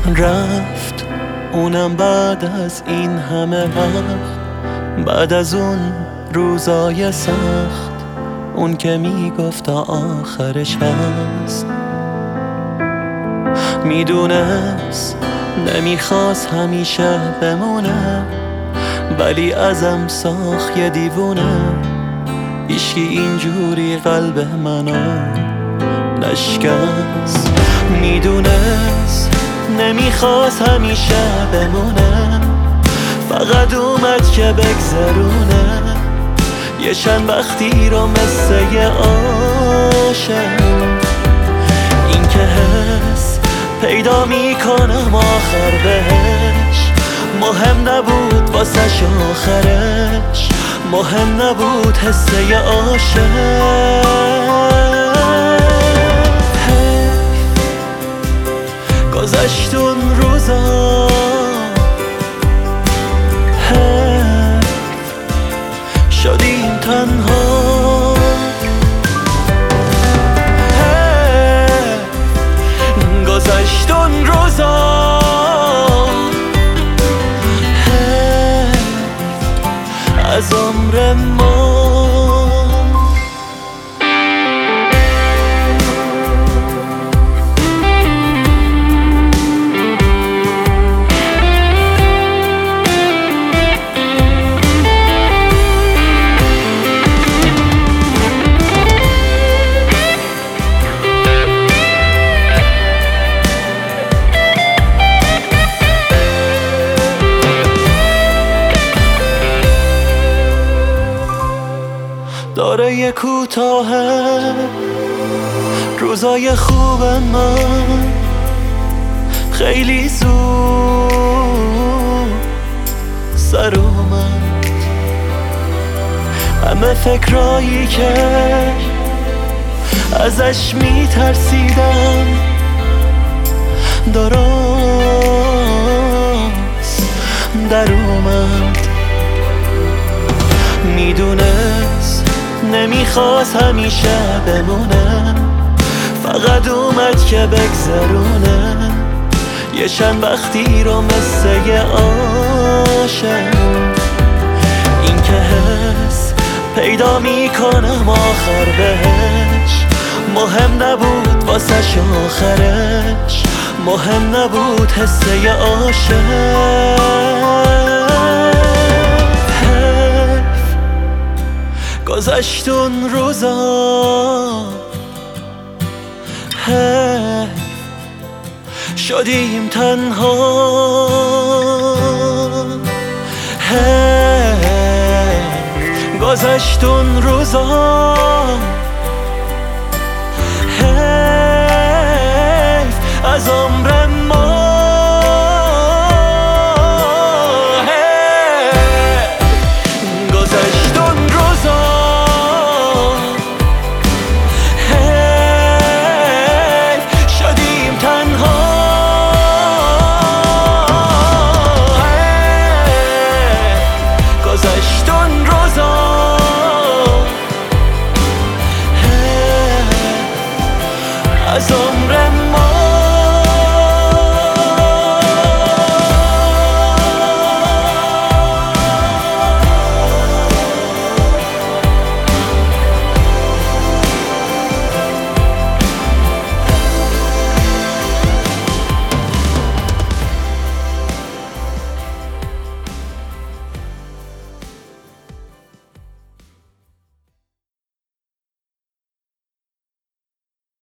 رفت اونم بعد از این همه وقت، بعد از اون روزای سخت، اون که میگفت تا آخرش هست. میدونست نمیخواست همیشه بمونه، ولی ازم ساخت یه دیوونه. هیچکی اینجوری قلب منو نشکست. میدونست نمیخواست همیشه بمونه، فقط اومد که بگذرونه یه چند وقتی رو مثل یه عاشق. این که حس پیدا میکنم آخر بهش، مهم نبود واسش آخرش، مهم نبود حس یه عاشق. گذشت اون روزا، شدیم تنها، گذشت اون روزا، از عمر ما. داره یه کوتاهه روزای خوب من، خیلی زود سر اومد. همه فکرایی که ازش میترسیدم درست در اومد. میدونست نمیخواست همیشه بمونه، فقط اومد که بگذرونه یه چند وقتی رو مثل یه عاشق. این که حس پیدا میکنم آخر بهش، مهم نبود واسش آخرش، مهم نبود حس یه عاشق. گذشت اون روزا، شدیم تنها، گذشت اون روزا، از عمر